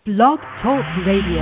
Blog Talk Radio.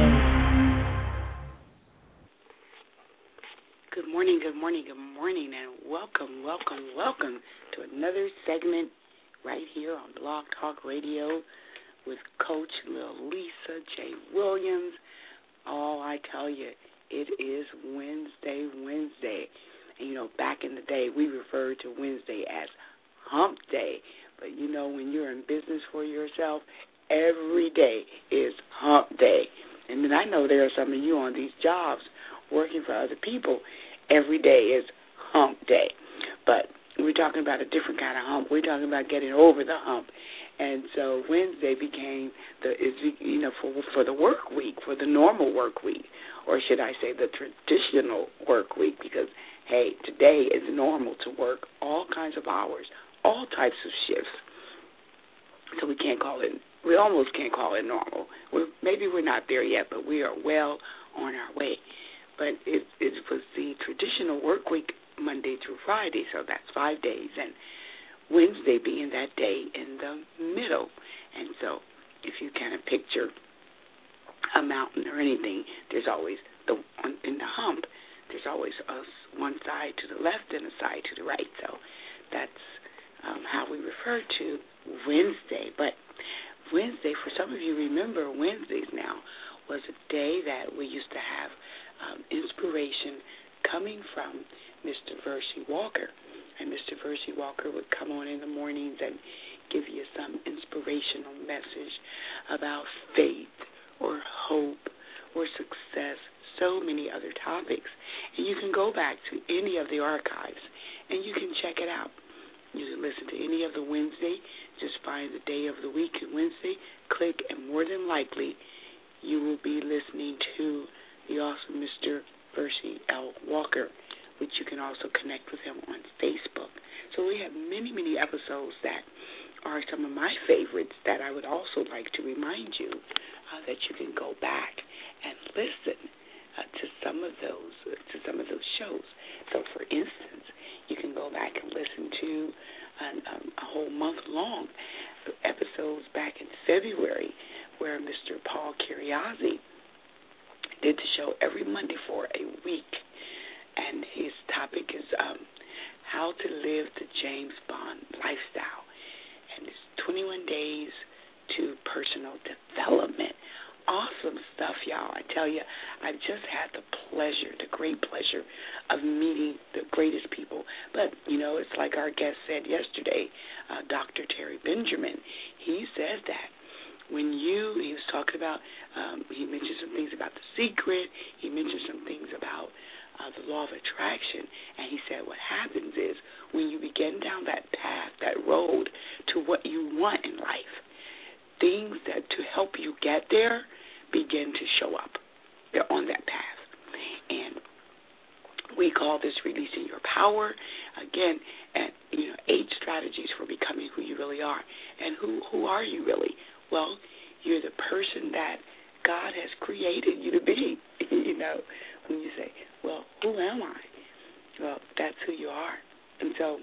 Good morning, good morning, good morning, and welcome to another segment right here on Blog Talk Radio with Coach Lil Lisa J. Williams. Oh, I tell you, it is Wednesday. And, you know, back in the day, we referred to Wednesday as Hump Day. But, you know, when you're in business for yourself, every day is Hump Day. And then I know there are some of you on these jobs working for other people. Every day is Hump Day. But we're talking about a different kind of hump. We're talking about getting over the hump. And so Wednesday became for the work week, for the normal work week, or should I say the traditional work week, because, hey, today is normal to work all kinds of hours, all types of shifts. So we almost can't call it normal. Maybe we're not there yet, but we are well on our way. But it was the traditional work week, Monday through Friday, so that's 5 days, and Wednesday being that day in the middle. And so if you kind of picture a mountain or anything, there's always in the hump, there's always one side to the left and a side to the right. So that's how we refer to Wednesday. But Wednesday, for some of you remember Wednesdays now, was a day that we used to have inspiration coming from Mr. Versi Walker. And Mr. Versi Walker would come on in the mornings and give you some inspirational message about faith or hope or success, so many other topics. And you can go back to any of the archives and you can check it out. You can listen to any of the Wednesday, just find the day of the week Wednesday, click, and more than likely you will be listening to the awesome Mr. Versi L. Walker, which you can also connect with him on Facebook. So we have many, many episodes that are some of my favorites that I would also like to remind you that you can go back and listen to some of those shows. So, for instance, you can go back and listen to a whole month-long episodes back in February where Mr. Paul Curiazzi did the show every Monday for a week. And his topic is how to live the James Bond lifestyle. And it's 21 days to personal development. Awesome stuff, y'all. I tell you, I just had the great pleasure of meeting the greatest people. But, you know, it's like our guest said yesterday, Dr. Terry Benjamin. He says that he was talking about, he mentioned some things about The Secret. He mentioned some things about the law of attraction, and he said what happens is when you begin down that path, that road to what you want in life, things that to help you get there begin to show up. They're on that path. And we call this releasing your power. Again, and 8 strategies for becoming who you really are. And who are you really? Well, you're the person that God has created you to be. When you say, well, who am I? Well, that's who you are. And so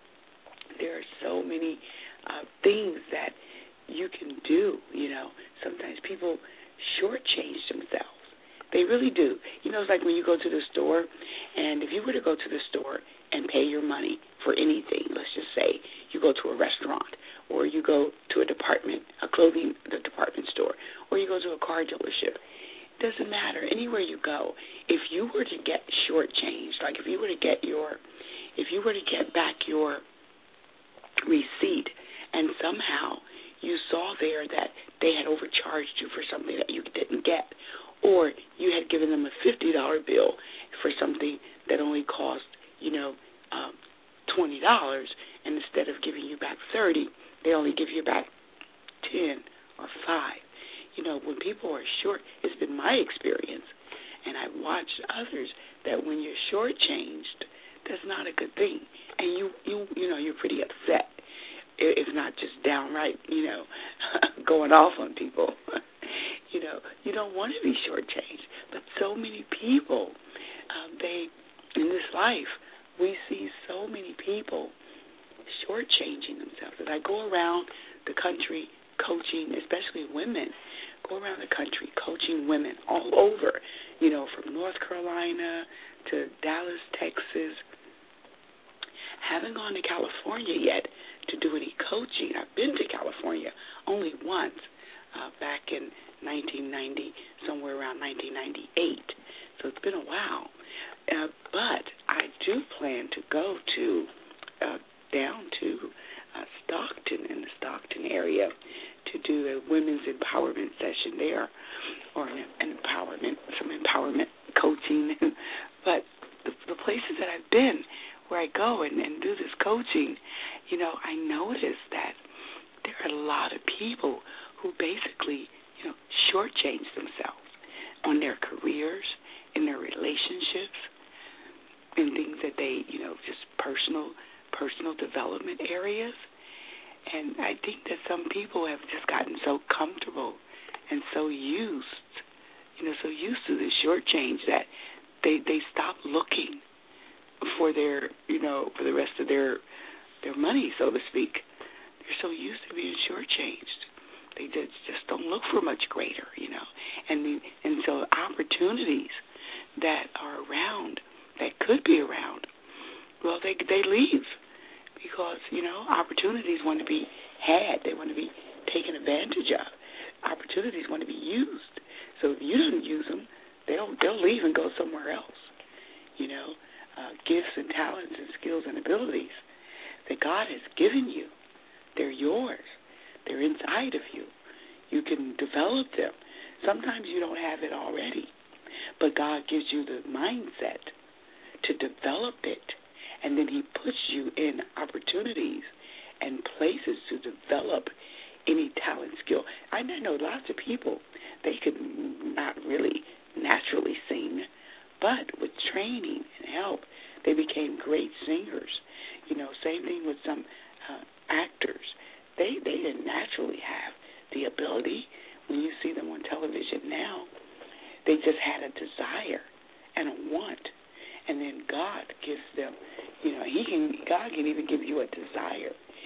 there are so many things that you can do. Sometimes people shortchange themselves. They really do. It's like when you go to the store, and if you were to go to the store and pay your money for anything, let's just say you go to a restaurant, or you go to the department store, or you go to a car dealership. It doesn't matter. Anywhere you go, if you were to get shortchanged, like if you were to get back your receipt, and somehow you saw there that they had overcharged you for something that you didn't get, or you had given them a $50 bill for something that only cost, $20, and instead of giving you back $30, they only give you back 10 or 5. When people are short, it's been my experience, and I've watched others, that when you're shortchanged, that's not a good thing, and you're pretty upset, if not just downright, going off on people. You don't want to be shortchanged, but so many people, in this life, we see so many people shortchanging themselves. As I go around the country coaching, especially women, go around the country coaching women all over, from North Carolina to Dallas, Texas. Haven't gone to California yet to do any coaching. I've been to California only once, back in 1990, somewhere around 1998. So it's been a while. But I do plan to go to down to Stockton, in the Stockton area, to do a women's empowerment session there, or some empowerment coaching. But the places that I've been, where I go and do this coaching, I notice that there are a lot of people who basically, shortchange themselves on their careers, in their relationships, in things that they, just personal development areas. And I think that some people have just gotten so comfortable and so used to the shortchange that they stop looking for their, for the rest of their money, so to speak. They're so used to being shortchanged. They just don't look for much greater, And so opportunities that are around, that could be around, well, they leave because, opportunities want to be had. They want to be taken advantage of. Opportunities want to be used. So if you don't use them, they'll leave and go somewhere else. Gifts and talents and skills and abilities that God has given you, they're yours. They're inside of you. You can develop them. Sometimes you don't have it already, but God gives you the mindset to develop it, and then He puts you in opportunities and places to develop any talent, skill. I know lots of people, they could not really naturally sing, but with training and help, they became great singers. Same thing with some actors. They didn't naturally have the ability. When you see them on television now, they just had a desire and a want. And then God gives them, God can even give you a desire,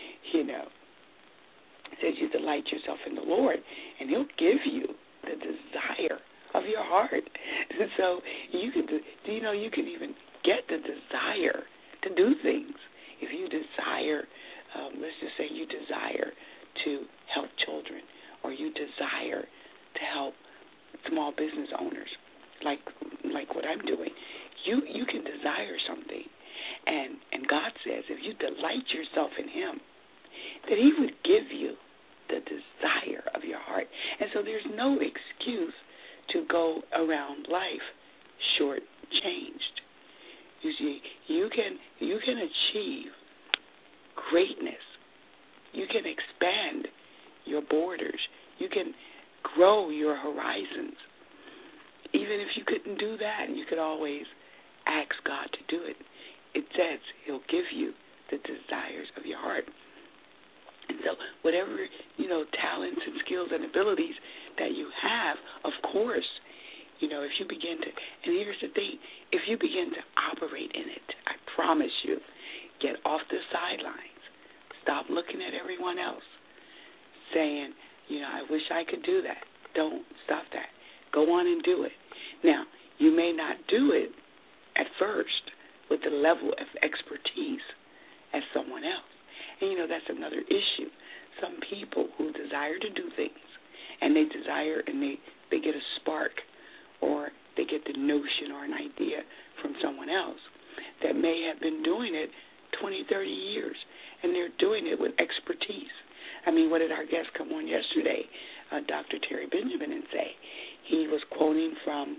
It says you delight yourself in the Lord, and He'll give you the desire of your heart. And so you can even get the desire to do things. If you desire, let's just say you desire to help children, or you desire to help small business owners, like what I'm doing, you can desire something, and God says if you delight yourself in Him, that He would give you the desire of your heart. And so there's no excuse to go around life short-changed. You see, you can achieve greatness. You can expand your borders. You can grow your horizons. Even if you couldn't do that, you could always ask God to do it. It says He'll give you the desires of your heart. And so whatever, talents and skills and abilities that you have, of course, if you begin to, and here's the thing, if you begin to operate in it, I promise you, get off the sidelines. Stop looking at everyone else saying, I wish I could do that. Don't stop that. Go on and do it. Now, you may not do it at first with the level of expertise as someone else. And, that's another issue. Some people who desire to do things, and they desire and they get a spark, or they get the notion or an idea from someone else that may have been doing it 20, 30 years, and they're doing it with expertise. I mean, what did our guest come on yesterday, Dr. Terry Benjamin, and say? He was quoting from,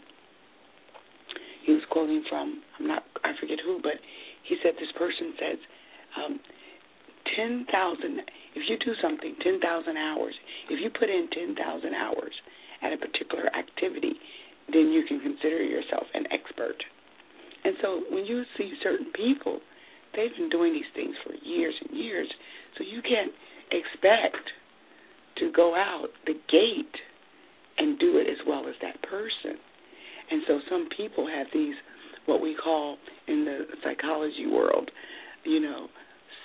I forget who, but he said this person says, 10,000, if you do something 10,000 hours, if you put in 10,000 hours at a particular activity, then you can consider yourself an expert. And so when you see certain people, they've been doing these things for years and years, so you can't expect to go out the gate and do it as well as that person. And so some people have these, what we call in the psychology world,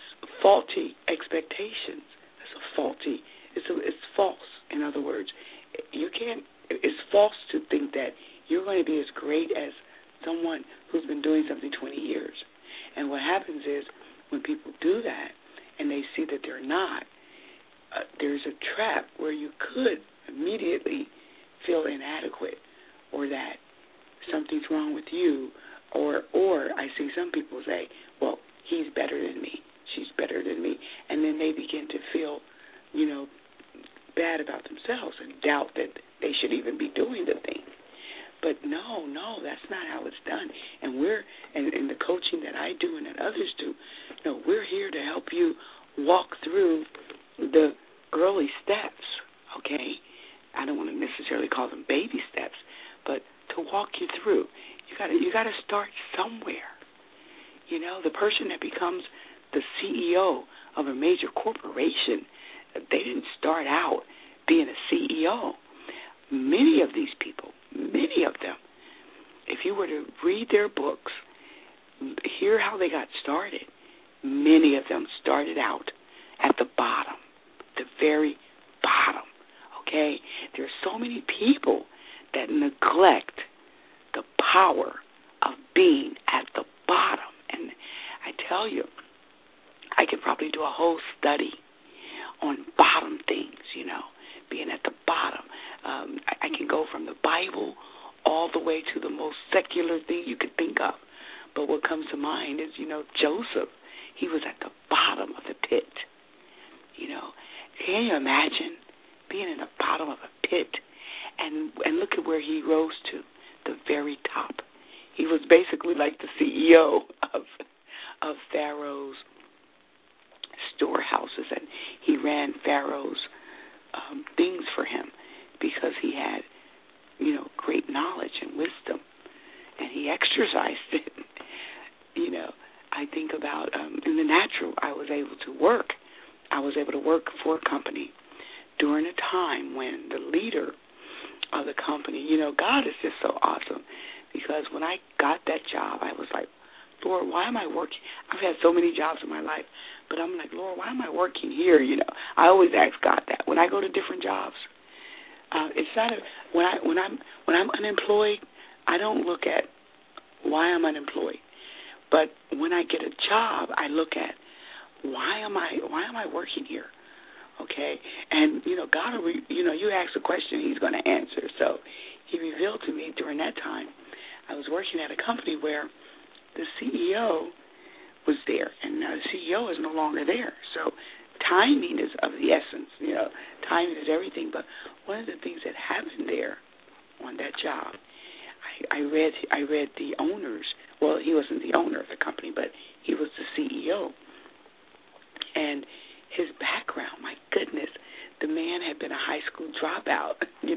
faulty expectations. It's false. In other words, you can't. It's false to think that you're going to be as great as someone who's been doing something 20 years. And what happens is when people do that and they see that they're not, there's a trap where you could immediately feel inadequate or that something's wrong with you, or I see some people say, well, he's better than me, she's better than me, and then they begin to feel, bad about themselves and doubt that they should even be doing the thing. But no, that's not how it's done. And in the coaching that I do and that others do, we're here to help you walk through the early steps, okay? I don't want to necessarily call them baby steps, but to walk you through. You got to start somewhere. The person that becomes the CEO of a major corporation, they didn't start out being a CEO. Many of these people, many of them, if you were to read their books, hear how they got started, many of them started out at the bottom, the very bottom, okay? There are so many people that neglect the power of being at the bottom. And I tell you, I could probably do a whole study on bottom things, being at the bottom. I can go from the Bible all the way to the most secular thing you could think of. But what comes to mind is, Joseph, he was at the bottom of the pit. Can you imagine being in the bottom of a pit and look at where he rose to, the very top. He was basically like the CEO of Pharaoh's storehouses, and he ran Pharaoh's things for him because he had, great knowledge and wisdom, and he exercised it. I think about in the natural, I was able to work for a company during a time when the leader of the company, God is just so awesome, because when I got that job, I was like, Lord, why am I working? I've had so many jobs in my life, but I'm like, Lord, why am I working here? I always ask God that when I go to different jobs. It's not when I'm unemployed, I don't look at why I'm unemployed, but when I get a job, I look at why am I working here? Okay, and God will, you ask a question, He's going to answer. So He revealed to me during that time, I was working at a company where the CEO was there, and now the CEO is no longer there. So timing is of the essence. Timing is everything. But one of the things that happened there on that job, I read the owners. Well, he wasn't the owner of the company, but he was the CEO. And his background, my goodness, the man had been a high school dropout,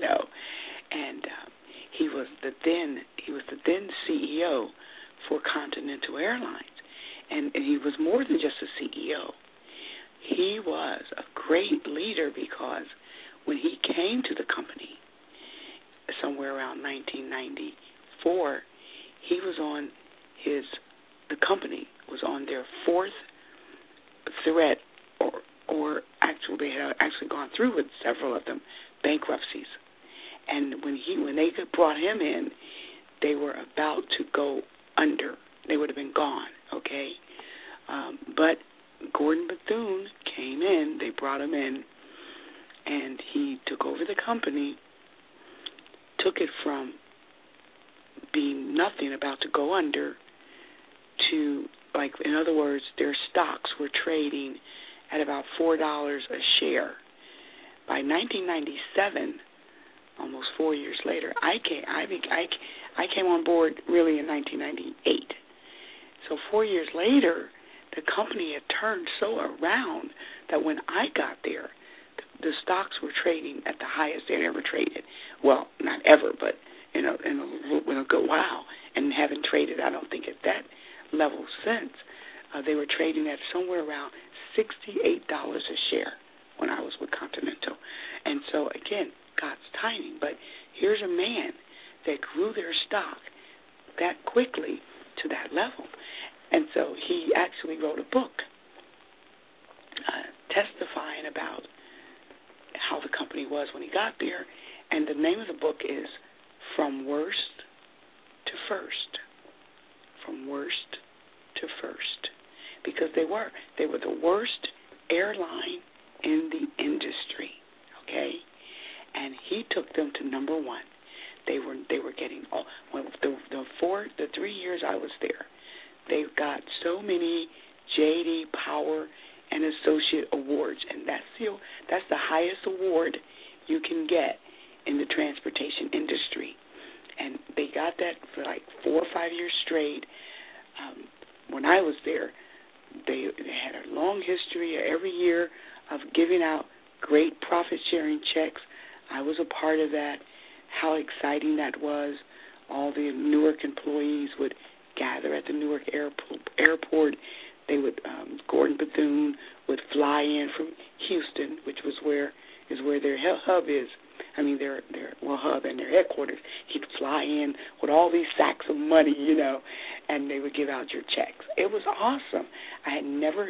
and he was the then CEO for Continental Airlines, and he was more than just a CEO. He was a great leader because when he came to the company, somewhere around 1994, he was on the company was on their fourth threat, or actually they had actually gone through with several of them, bankruptcies. And when they brought him in, they were about to go under. They would have been gone, okay? But Gordon Bethune came in, they brought him in, and he took over the company, took it from being nothing, about to go under, to, like, in other words, their stocks were trading at about $4 a share. By 1997, almost 4 years later, I came on board really in 1998. So 4 years later, the company had turned so around that when I got there, the stocks were trading at the highest they'd ever traded. Well, not ever, but in a good while, and haven't traded, I don't think, at that level since. They were trading at somewhere around $68 a share when I was with Continental. And so, again, God's timing. But here's a man that grew their stock that quickly to that level. And so he actually wrote a book testifying about how the company was when he got there And the name of the book is From Worst to First. From Worst to First. Because they were the worst airline in the industry, okay? And he took them to number one. They were getting all the 3 years I was there. They got so many J.D. Power and Associate awards, and that's the highest award you can get in the transportation industry. And they got that for like 4 or 5 years straight. When I was there, they had a long history every year of giving out great profit-sharing checks. I was a part of that. How exciting that was. All the Newark employees would gather at the Newark airport. They would, Gordon Bethune would fly in from Houston, which is where their hub is. I mean, their hub and their headquarters. He'd fly in with all these sacks of money, and they would give out your checks. It was awesome. I had never,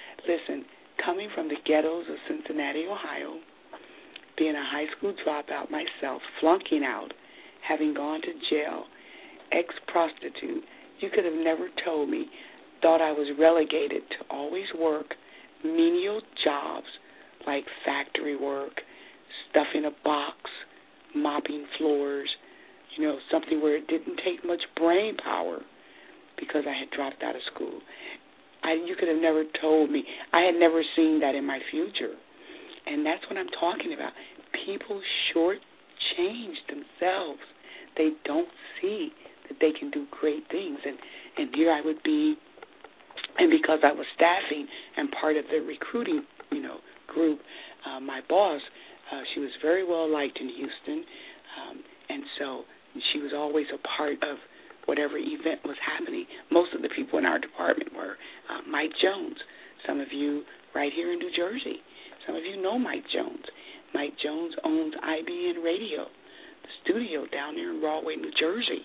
coming from the ghettos of Cincinnati, Ohio, being a high school dropout myself, flunking out, having gone to jail, ex-prostitute, you could have never told me, thought I was relegated to always work menial jobs like factory work, stuffing a box, mopping floors, something where it didn't take much brain power because I had dropped out of school. You could have never told me. I had never seen that in my future. And that's what I'm talking about. People shortchange themselves. They don't see that they can do great things. And here I would be, and because I was staffing and part of the recruiting, group, my boss, she was very well liked in Houston, and so she was always a part of whatever event was happening. Most of the people in our department were Mike Jones. Some of you right here in New Jersey. Some of you know Mike Jones. Mike Jones owns IBN Radio, the studio down there in Rahway, New Jersey,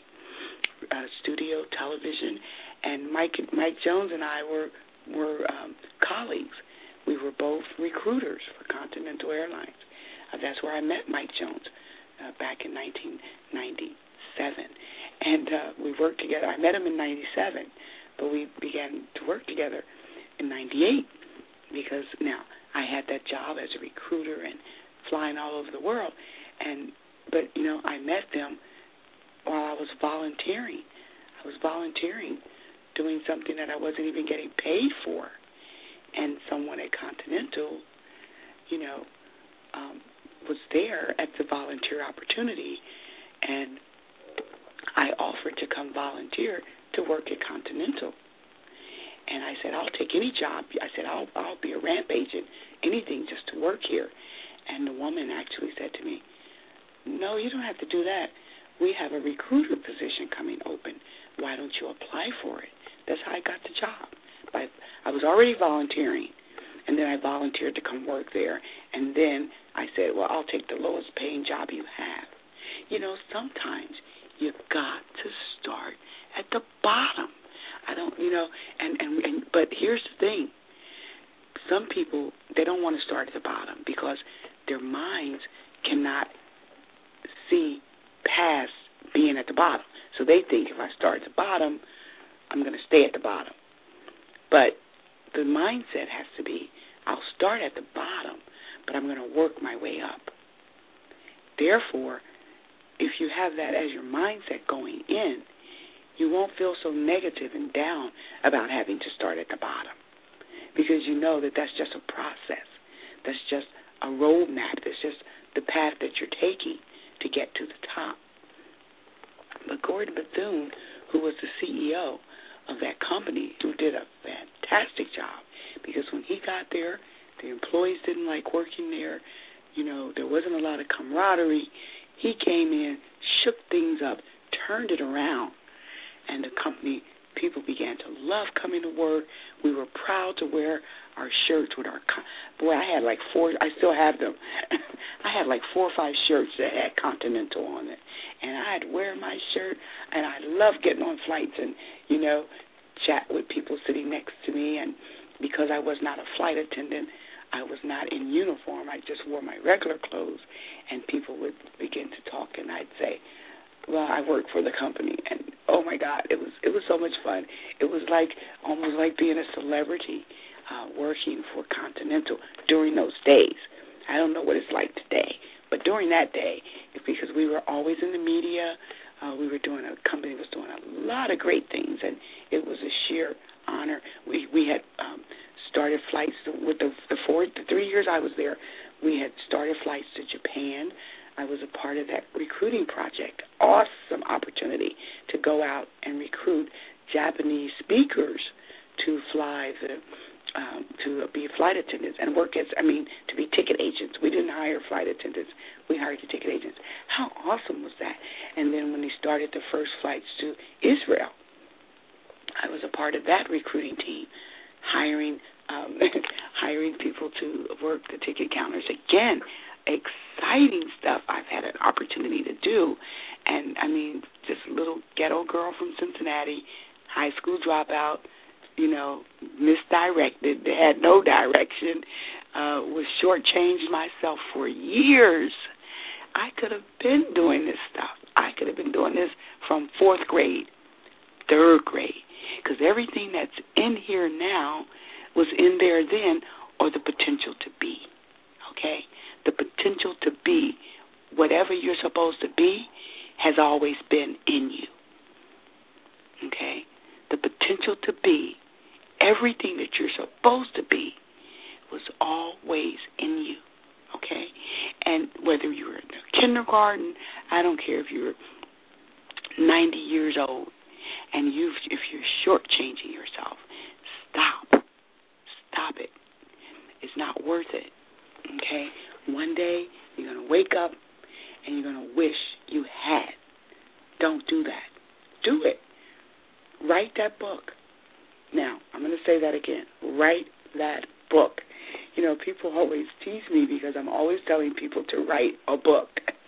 studio television. And Mike Jones and I were colleagues. We were both recruiters for Continental Airlines. That's where I met Mike Jones back in 1997. And we worked together. I met him in 97, but we began to work together in 98 because now I had that job as a recruiter and flying all over the world. But I met them while I was volunteering. I was volunteering, doing something that I wasn't even getting paid for. And someone at Continental, was there at the volunteer opportunity, and I offered to come volunteer to work at Continental. And I said, I'll take any job. I said, I'll be a ramp agent, anything just to work here. And the woman actually said to me, no, you don't have to do that. We have a recruiter position coming open. Why don't you apply for it? That's how I got the job. I was already volunteering, and then I volunteered to come work there. And then I said, well, I'll take the lowest paying job you have. Sometimes you've got to start at the bottom. But here's the thing. Some people, they don't want to start at the bottom because their minds cannot see past being at the bottom. So they think if I start at the bottom, I'm going to stay at the bottom. But the mindset has to be, I'll start at the bottom, but I'm going to work my way up. Therefore, if you have that as your mindset going in, you won't feel so negative and down about having to start at the bottom because you know that that's just a process. That's just a roadmap. That's just the path that you're taking to get to the top. But Gordon Bethune, who was the CEO of that company, who did a fantastic job because when he got there, the employees didn't like working there. There wasn't a lot of camaraderie. He came in, shook things up, turned it around, and the company, people began to love coming to work. We were proud to wear our shirts with our, I had like 4, I still have them. I had like 4 or 5 shirts that had Continental on it. And I'd wear my shirt, and I loved getting on flights and, chat with people sitting next to me. And because I was not a flight attendant, I was not in uniform. I just wore my regular clothes, and people would begin to talk, and I'd say, well, I work for the company, and oh my God, it was so much fun. It was like almost like being a celebrity working for Continental during those days. I don't know what it's like today, but during that day, because we were always in the media, a company was doing a lot of great things, and it was a sheer honor. We had started flights with the 3 years I was there. We had started flights to Japan. I was a part of that recruiting project. Awesome opportunity to go out and recruit Japanese speakers to fly to be flight attendants and to be ticket agents. We didn't hire flight attendants. We hired the ticket agents. How awesome was that? And then when they started the first flights to Israel, I was a part of that recruiting team, hiring people to work the ticket counters. Again, exciting stuff I've had an opportunity to do. And, just a little ghetto girl from Cincinnati, high school dropout, misdirected, had no direction, was shortchanged myself for years. I could have been doing this stuff. I could have been doing this from 4th grade, 3rd grade, because everything that's in here now was in there then, or the potential to be, okay? The potential to be whatever you're supposed to be has always been in you, okay? The potential to be everything that you're supposed to be was always in you, okay? And whether you were in kindergarten, I don't care if you're 90 years old, and if you're shortchanging yourself, stop it. It's not worth it, okay? One day you're going to wake up and you're going to wish you had. Don't do that. Do it. Write that book. Now, I'm going to say that again. Write that book. People always tease me because I'm always telling people to write a book.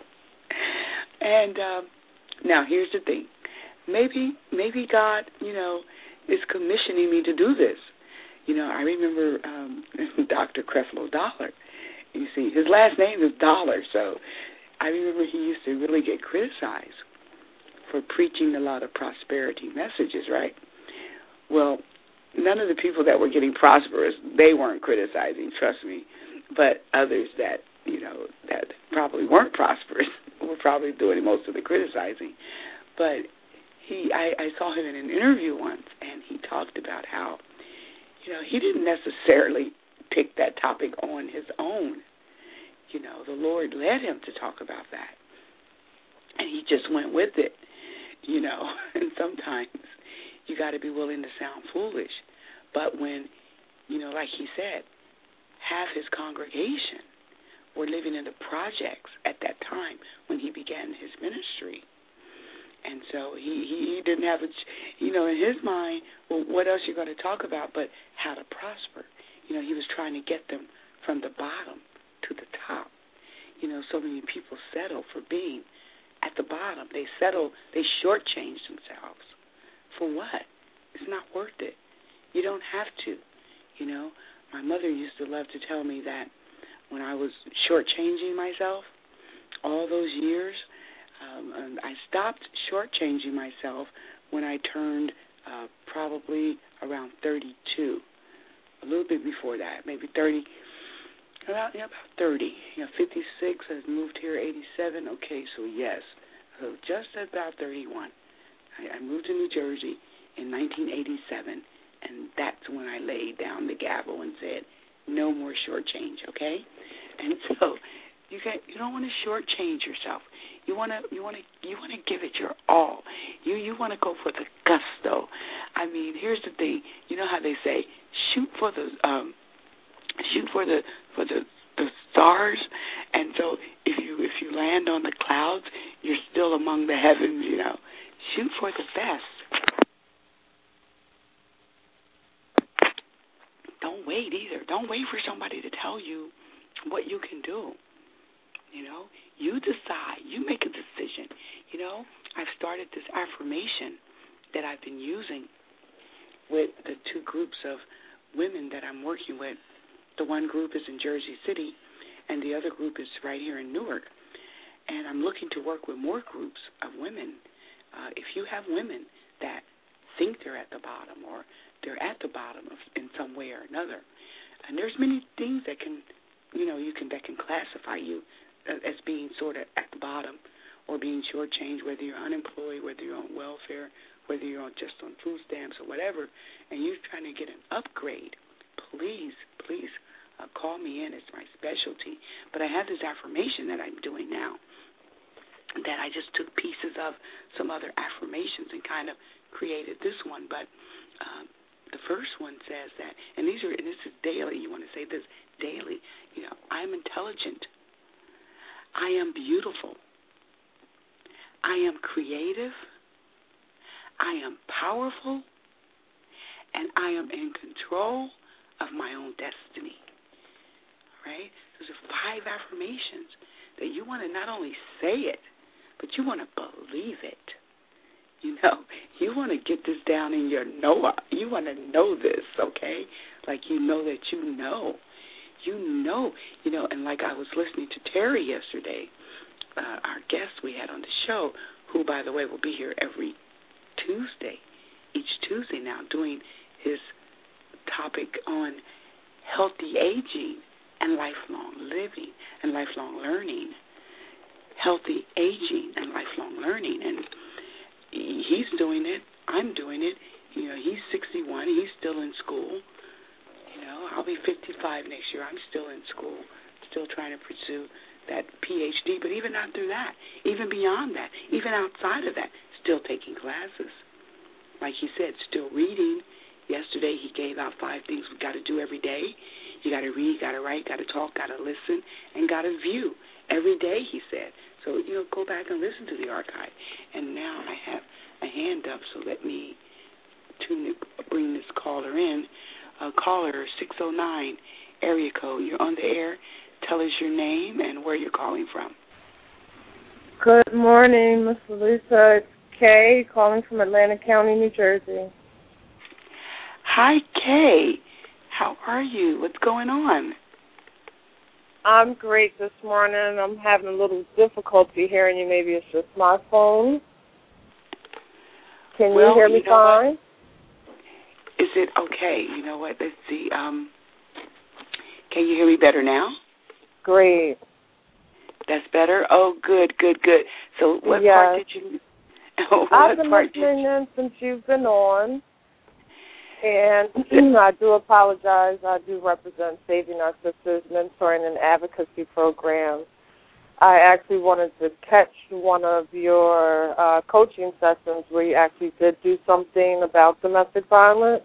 And now, here's the thing. Maybe God, is commissioning me to do this. I remember Dr. Creflo Dollar. You see, his last name is Dollar, so I remember he used to really get criticized for preaching a lot of prosperity messages, right? Well, none of the people that were getting prosperous, they weren't criticizing, trust me, but others that probably weren't prosperous were probably doing most of the criticizing. But I saw him in an interview once, and he talked about how, he didn't necessarily pick that topic on his own. The Lord led him to talk about that, and he just went with it, and sometimes you got to be willing to sound foolish. But when, like he said, half his congregation were living in the projects at that time when he began his ministry. And so he didn't have in his mind, well, what else you going to talk about but how to prosper? He was trying to get them from the bottom to the top. So many people settle for being at the bottom. They shortchange themselves. For what? It's not worth it. You don't have to. My mother used to love to tell me that when I was shortchanging myself all those years, I stopped shortchanging myself when I turned probably around 32. A little bit before that, maybe 30. About 30. 56. I moved here 87. Okay, so yes. So just about 31. I moved to New Jersey in 1987, and that's when I laid down the gavel and said, no more shortchange, okay? And so you don't want to shortchange yourself. You want to give it your all. You want to go for the gusto. Here's the thing. You know how they say, shoot for the stars, and so if you land on the clouds, you're still among the heavens. Shoot for the best. Don't wait either. Don't wait for somebody to tell you what you can do. You decide. You make a decision. I've started this affirmation that I've been using with the two groups of women that I'm working with. the one group is in Jersey City, and the other group is right here in Newark. And I'm looking to work with more groups of women. If you have women that think they're at the bottom, or they're at the bottom in some way or another, and there's many things that can, that can classify you as being sort of at the bottom or being shortchanged, whether you're unemployed, whether you're on welfare, whether you're just on food stamps or whatever, and you're trying to get an upgrade, please call me in. It's my specialty. But I have this affirmation that I'm doing now that I just took pieces of some other affirmations and kind of created this one. But the first one says that, and this is daily. You want to say this daily. I'm intelligent. I am beautiful. I am creative. I am powerful. And I am in control of my own destiny. Right? Those are 5 affirmations that you want to not only say it, but you want to believe it. You want to get this down in your know. You want to know this, okay? Like you know that you know. And like I was listening to Terry yesterday, our guest we had on the show, who, by the way, will be here every Tuesday, each Tuesday now, doing his topic on healthy aging and lifelong living and lifelong learning. Healthy aging and lifelong learning. And he's doing it. I'm doing it. He's 61. He's still in school. I'll be 55 next year. I'm still in school, still trying to pursue that PhD. But even after that, even beyond that, even outside of that, still taking classes. Like he said, still reading. Yesterday he gave out 5 things we got to do every day. You got to read, got to write, got to talk, got to listen, and got to view every day, he said. So, go back and listen to the archive. And now I have a hand up, so let me bring this caller in. Caller 609, area code. You're on the air. Tell us your name and where you're calling from. Good morning, Miss Lisa. It's Kay calling from Atlantic County, New Jersey. Hi, Kay. How are you? What's going on? I'm great this morning. I'm having a little difficulty hearing you. Maybe it's just my phone. Can you hear me fine? What? Is it okay? You know what? Let's see. Can you hear me better now? Great. That's better? Oh, good. So what part did you... I've been listening in since you've been on. And I do apologize. I do represent Saving Our Sisters Mentoring and Advocacy Program. I actually wanted to catch one of your coaching sessions where you actually did do something about domestic violence.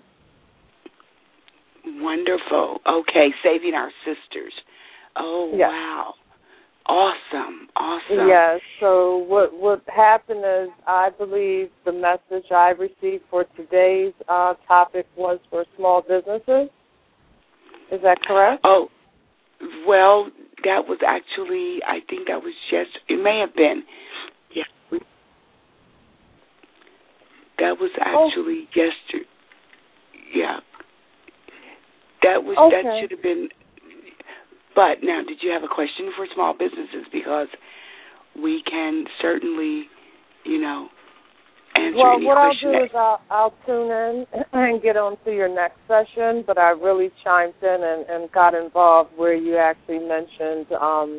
Wonderful. Okay, Saving Our Sisters. Oh, yes. Wow. Awesome. Yes, so what happened is I believe the message I received for today's topic was for small businesses. Is that correct? Oh, well, that was actually, I think that was it may have been. Yeah. That was actually yesterday. Yeah. That should have been. But now, did you have a question for small businesses? Because we can certainly, answer any question. Well, what I'll do is I'll tune in and get on to your next session, but I really chimed in and got involved where you actually mentioned,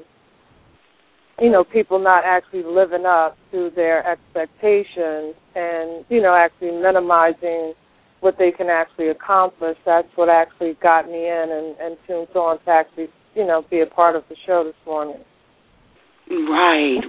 people not actually living up to their expectations and, actually minimizing what they can actually accomplish. That's what actually got me in and tuned on to actually be a part of the show this morning. Right.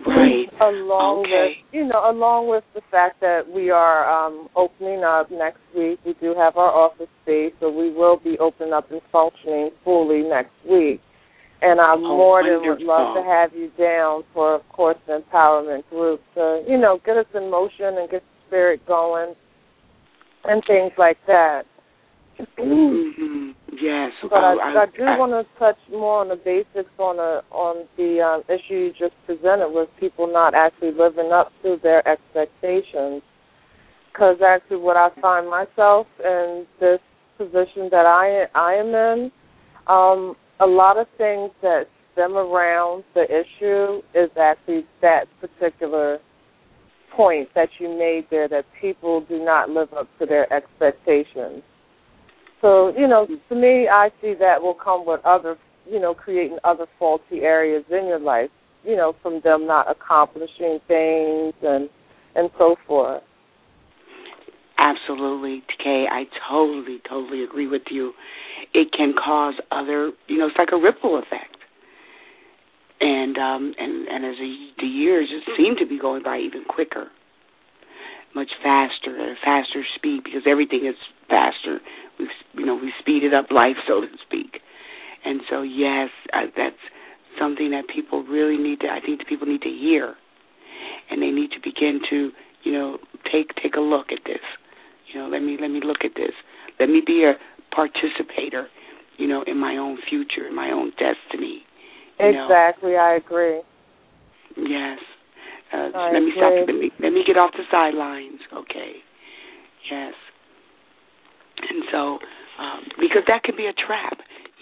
Along with the fact that we are opening up next week. We do have our office space, so we will be opening up and functioning fully next week. And I more than would love to have you down for, of course, an empowerment group to, get us in motion and get the spirit going and things like that. Mm-hmm. Yes, but I do want to touch more on the basics on the issue you just presented with people not actually living up to their expectations. Because actually, what I find myself in this position that I am in, A lot of things that stem around the issue is actually that particular point that you made there, that people do not live up to their expectations. So, to me, I see that will come with other, creating other faulty areas in your life, from them not accomplishing things and so forth. Absolutely, TK. I totally agree with you. It can cause other, it's like a ripple effect. And as the years just seem to be going by even quicker, much faster, at a faster speed, because everything is faster. We speeded up life, so to speak. And so, yes, that's something that people really need to, I think the people need to hear. And they need to begin to, take a look at this. Let me look at this. Let me be a participator, in my own future, in my own destiny. Exactly, I agree. Yes. Let me stop. Let me get off the sidelines. Okay. Yes. And so, because that can be a trap.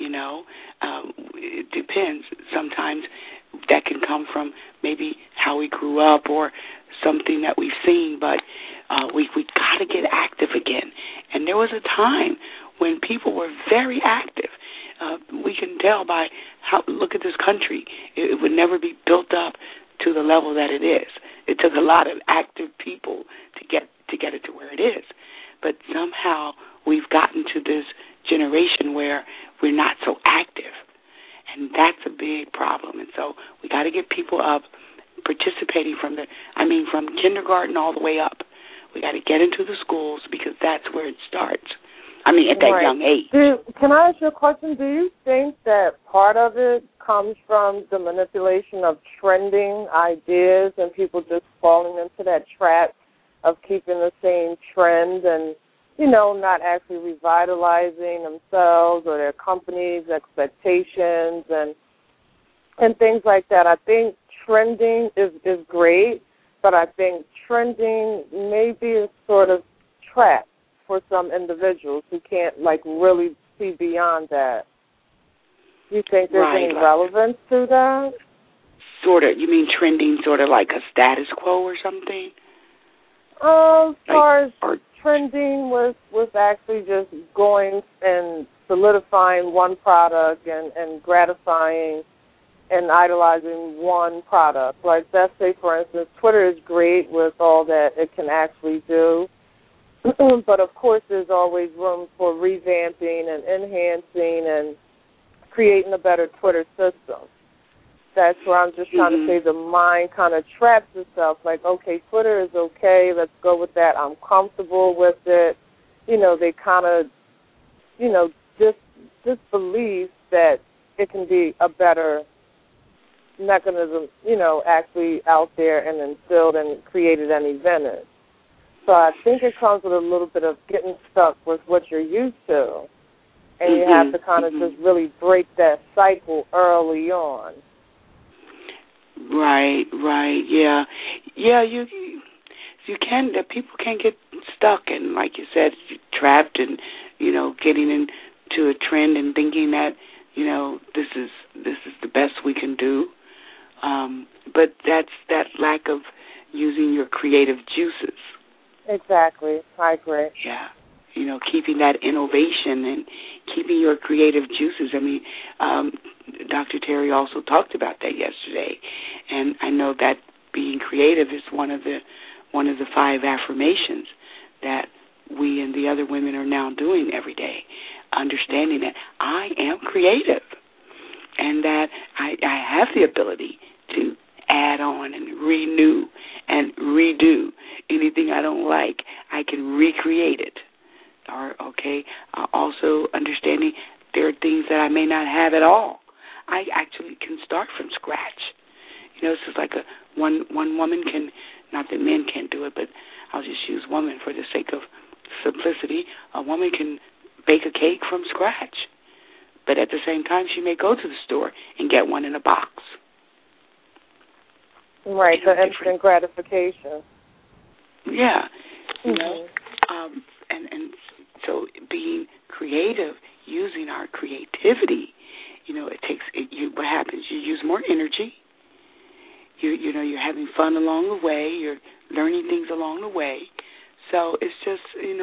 It depends. Sometimes that can come from maybe how we grew up or something that we've seen, but we got to get active again. And there was a time when people were very active. We can tell by look at this country. It would never be built up to the level that it is. It took a lot of active people to get it to where it is. But somehow we've gotten to this generation where we're not so active. And that's a big problem. And so we got to get people up participating from kindergarten all the way up. We got to get into the schools because that's where it starts. At that young age. Can I ask you a question? Do you think that part of it comes from the manipulation of trending ideas and people just falling into that trap of keeping the same trend and, not actually revitalizing themselves or their company's expectations and things like that? I think trending is great, but I think trending may be a sort of trap for some individuals who can't, really see beyond that. Do you think there's any relevance to that? Sort of. You mean trending sort of like a status quo or something? As far as trending was actually just going and solidifying one product and gratifying and idolizing one product. Like, let's say, for instance, Twitter is great with all that it can actually do. But, of course, there's always room for revamping and enhancing and creating a better Twitter system. That's where I'm just trying to say the mind kind of traps itself. Like, okay, Twitter is okay. Let's go with that. I'm comfortable with it. They kind of, disbelieve that it can be a better mechanism, actually out there and instilled and created and invented. So I think it comes with a little bit of getting stuck with what you're used to. And you have to kind of just really break that cycle early on. Right, yeah. Yeah, you can, people can get stuck and, like you said, trapped and, getting into a trend and thinking that, this is the best we can do. But that's that lack of using your creative juices. Exactly. I agree. Yeah. Keeping that innovation and keeping your creative juices. Dr. Terry also talked about that yesterday. And I know that being creative is one of the 5 affirmations that we and the other women are now doing every day, understanding that I am creative and that I have the ability to add on and renew and redo. Anything I don't like, I can recreate it. Also understanding there are things that I may not have at all. I actually can start from scratch. This is like one woman can, not that men can't do it, but I'll just use woman for the sake of simplicity. A woman can bake a cake from scratch, but at the same time she may go to the store and get one in a box. Right, the instant gratification. Yeah, and so being creative, using our creativity what happens? You use more energy. You're having fun along the way. You're learning things along the way. So it's just,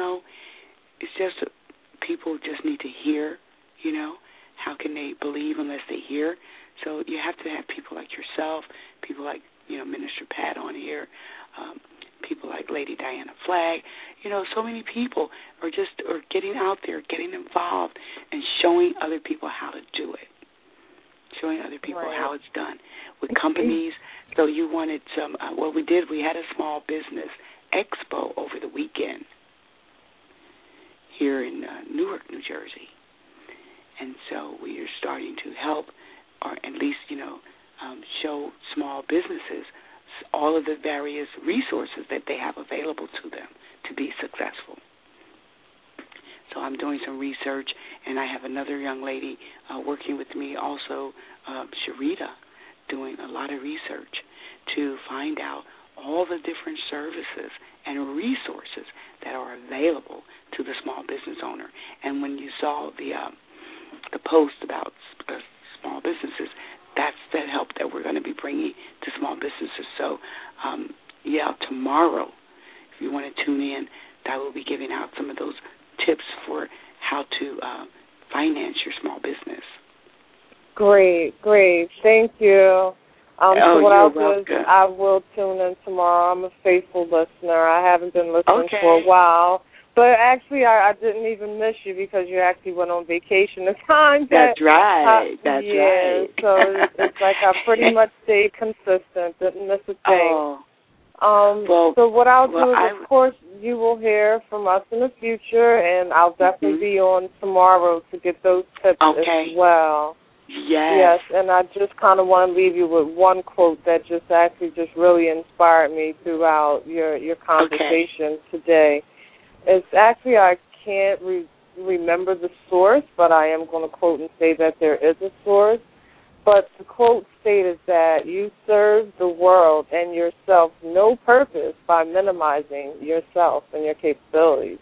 people just need to hear, How can they believe unless they hear? So you have to have people like yourself, people like, Minister Pat on here, people like Lady Diana Flagg. So many people are getting out there, getting involved, and showing other people how to do it, showing other people how it's done with companies. So you wanted some, we had a small business expo over the weekend here in Newark, New Jersey. And so we are starting to help, or at least, show small businesses all of the various resources that they have available to them to be successful. So I'm doing some research, and I have another young lady working with me also, Sharita, doing a lot of research to find out all the different services and resources that are available to the small business owner. And when you saw the post about small businesses, that's that help that we're going to be bringing to small businesses. So, tomorrow, if you want to tune in, I will be giving out some of those tips for how to finance your small business. Great. Thank you. So what I'll do is I will tune in tomorrow. I'm a faithful listener. I haven't been listening for a while. But actually, I didn't even miss you because you actually went on vacation the time. That's right. That's right. So it's like I pretty much stayed consistent. Didn't miss a thing. So what I'll do is, of course, you will hear from us in the future, and I'll definitely be on tomorrow to get those tips as well. Yes, and I just kind of want to leave you with one quote that just really inspired me throughout your conversation today. It's actually, I can't remember the source, but I am going to quote and say that there is a source. But the quote stated that you serve the world and yourself no purpose by minimizing yourself and your capabilities.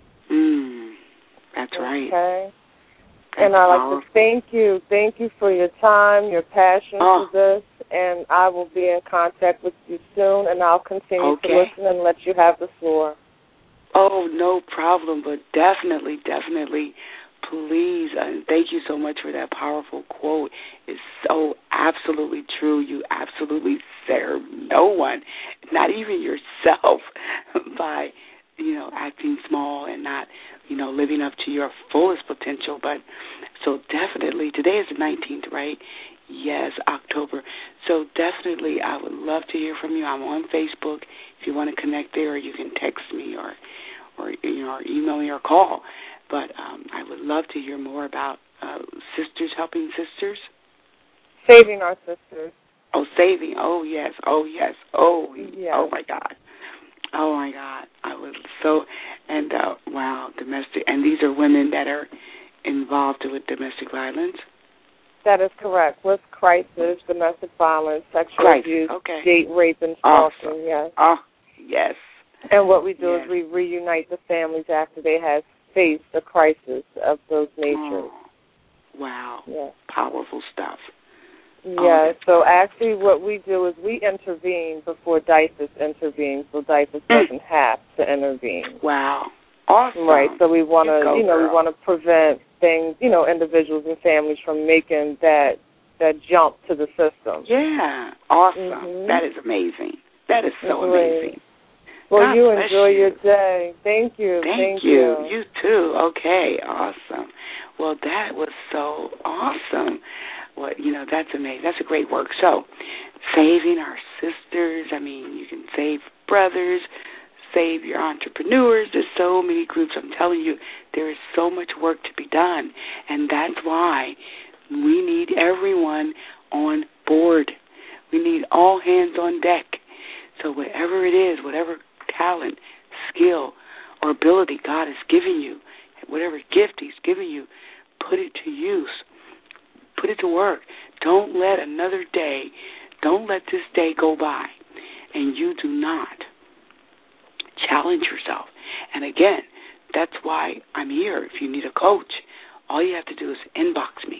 That's right. Okay. And I'd like to thank you for your time, your passion for this, and I will be in contact with you soon, and I'll continue to listen and let you have the floor. Oh, no problem, but definitely, please, and thank you so much for that powerful quote. It's so absolutely true. You absolutely serve no one, not even yourself, by, acting small and not, living up to your fullest potential. But so definitely, today is the 19th, right? Yes, October. So definitely, I would love to hear from you. I'm on Facebook. If you want to connect there, you can text me or email me or call. But I would love to hear more about Sisters Helping Sisters. Saving Our Sisters. Oh, saving. Oh, yes. Oh, yes. Oh, yes. Oh, my God. Oh, my God. I would wow, domestic. And these are women that are involved with domestic violence? That is correct. With crisis, domestic violence, sexual abuse, date rape, and stalking, yes. Oh, yes. And what we do is we reunite the families after they have faced a crisis of those natures. Wow. Yes. Powerful stuff. Yeah, so actually what we do is we intervene before DIFAS intervenes, so DIFAS doesn't have to intervene. Wow. Awesome. Right, so we want to, we want to prevent things, individuals and families from making that jump to the system. Yeah, awesome. That is amazing. That is so amazing. Well, God you enjoy your day. Thank you. Thank you. You too. Okay, awesome. Well, that was so awesome. Well, that's amazing. That's a great work. So, saving our sisters, you can save brothers, save your entrepreneurs. There's so many groups. I'm telling you, there is so much work to be done. And that's why we need everyone on board. We need all hands on deck. So whatever it is, whatever talent, skill, or ability God has given you, whatever gift He's given you, put it to use. Put it to work. Don't let this day go by and you do not challenge yourself. And again, that's why I'm here. If you need a coach, all you have to do is inbox me.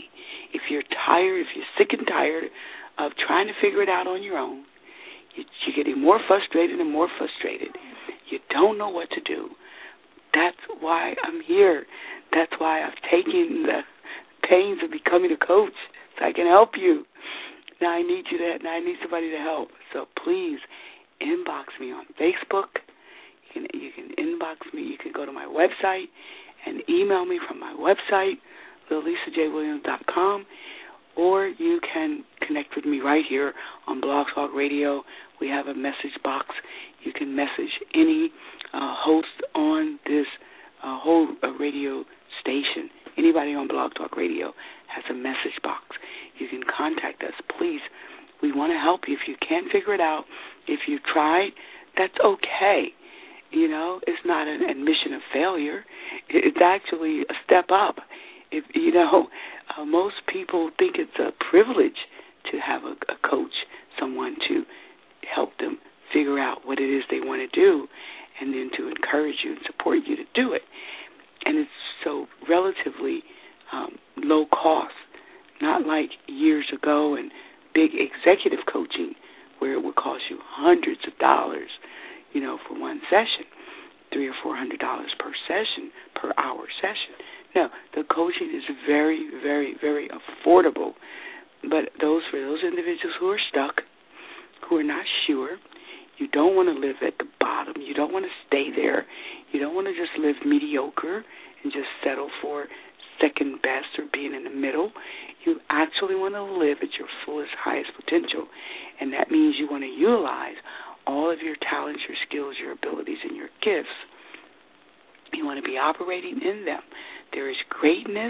if you're tired, if you're sick and tired of trying to figure it out on your own, you're getting more frustrated and more frustrated. You don't know what to do. That's why I'm here. That's why I've taken the pains of becoming a coach, so I can help you. Now I need you to, now I need somebody to help. So please inbox me on Facebook. You can inbox me. You can go to my website and email me from my website, LisaJWilliams.com, or you can connect with me right here on Blog Talk Radio. We have a message box. You can message any host on this whole radio station. Anybody on Blog Talk Radio has a message box. You can contact us. Please, we want to help you. If you can't figure it out, if you tried, that's okay. You know, it's not an admission of failure. It's actually a step up. If you know, most people think it's a privilege to have a coach, someone to help them figure out what it is they want to do, and then to encourage you and support you to do it. And it's so relatively low cost, not like years ago and big executive coaching where it would cost you hundreds of dollars, you know, for one session, $300 or $400 per session, per hour session. No, the coaching is very, very, very affordable. But for those individuals who are stuck, who are not sure, you don't want to live at the bottom. You don't want to stay there. You don't want to just live mediocre and just settle for second best or being in the middle. You actually want to live at your fullest, highest potential. And that means you want to utilize all of your talents, your skills, your abilities, and your gifts. You want to be operating in them. There is greatness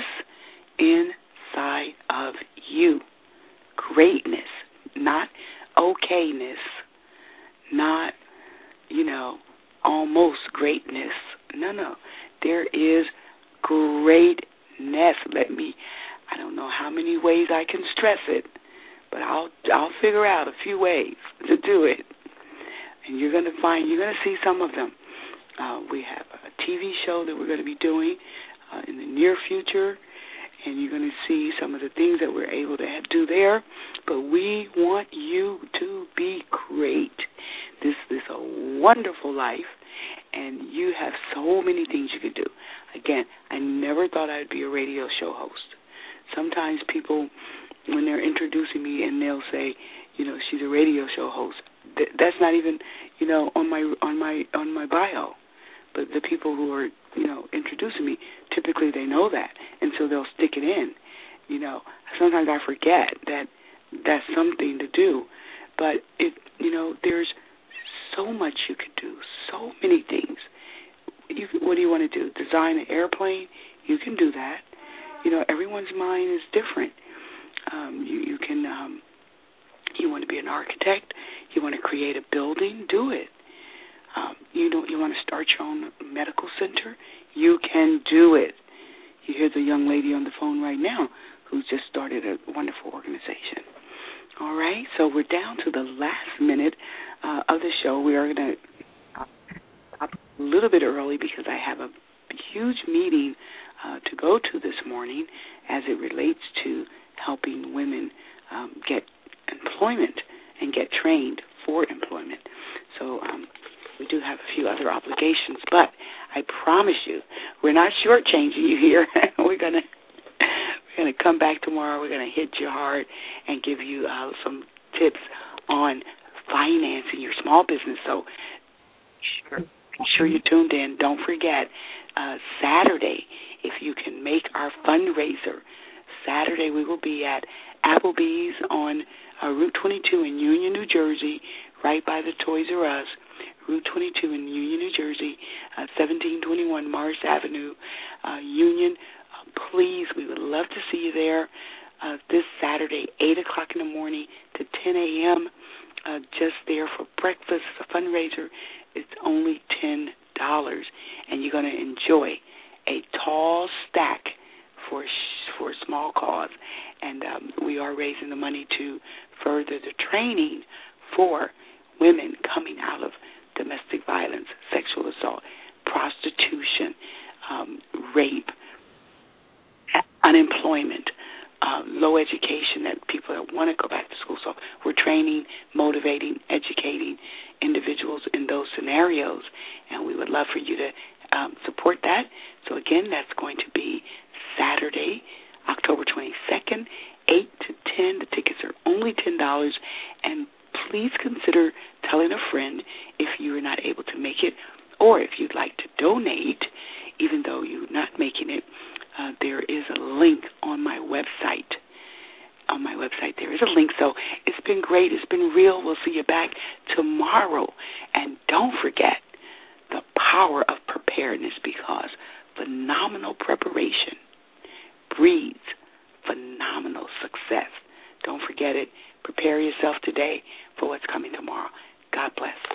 inside of you. Greatness, not okayness, not, you know, almost greatness. No. There is greatness. I don't know how many ways I can stress it, but I'll figure out a few ways to do it. And you're going to see some of them. We have a TV show that we're going to be doing in the near future, and you're going to see some of the things that we're able to do there. But we want you to be great. This is a wonderful life, and you have so many things you could do. Again, I never thought I'd be a radio show host. Sometimes people, when they're introducing me, and they'll say, you know, she's a radio show host. That's not even, you know, on my bio. But the people who are, you know, introducing me, typically they know that, and so they'll stick it in. You know, sometimes I forget that that's something to do. But you know, there's so much you could do, so many things. What do you want to do? Design an airplane? You can do that. You know, everyone's mind is different. You can. You want to be an architect? You want to create a building? Do it. You want to start your own medical center? You can do it. You hear the young lady on the phone right now who's just started a wonderful organization. All right, so we're down to the last minute of the show. We are going to stop a little bit early because I have a huge meeting to go to this morning as it relates to helping women get employment and get trained for employment. So we do have a few other obligations, but I promise you, we're not shortchanging you here. We're gonna come back tomorrow. We're gonna hit you hard and give you some tips on financing your small business. So be sure you're tuned in. Don't forget Saturday, if you can make our fundraiser. Saturday we will be at Applebee's on Route 22 in Union, New Jersey, right by the Toys R Us. Route 22 in Union, New Jersey, 1721 Morris Avenue, Union. Please, we would love to see you there this Saturday, 8 o'clock in the morning to 10 a.m., just there for breakfast, a fundraiser. It's only $10, and you're going to enjoy a tall stack for a small cause. And we are raising the money to further the training for women coming out of domestic violence, sexual assault, prostitution, rape, unemployment, low education, that people that want to go back to school. So we're training, motivating, educating individuals in those scenarios, and we would love for you to support that. So, again, that's going to be Saturday, October 22nd, 8 to 10. The tickets are only $10, and please consider telling a friend if you are not able to make it, or if you'd like to donate, even though you're not making it. There is a link on my website. On my website, there is a link. So it's been great. It's been real. We'll see you back tomorrow. And don't forget the power of preparedness, because phenomenal preparation breeds phenomenal success. Don't forget it. Prepare yourself today for what's coming tomorrow. God bless.